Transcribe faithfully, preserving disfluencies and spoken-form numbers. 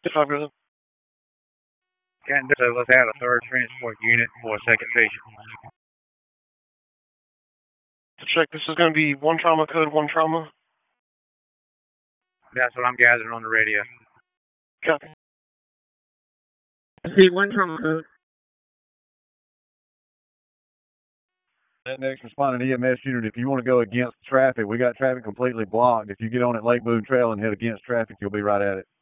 five good. Can't do so without a third transport unit or a second patient. To check, this is going to be one trauma code, one trauma. That's what I'm gathering on the radio. Copy. See, one trauma code. That next responding E M S unit, if you want to go against traffic, we got traffic completely blocked. If you get on at Lake Boone Trail and head against traffic, you'll be right at it.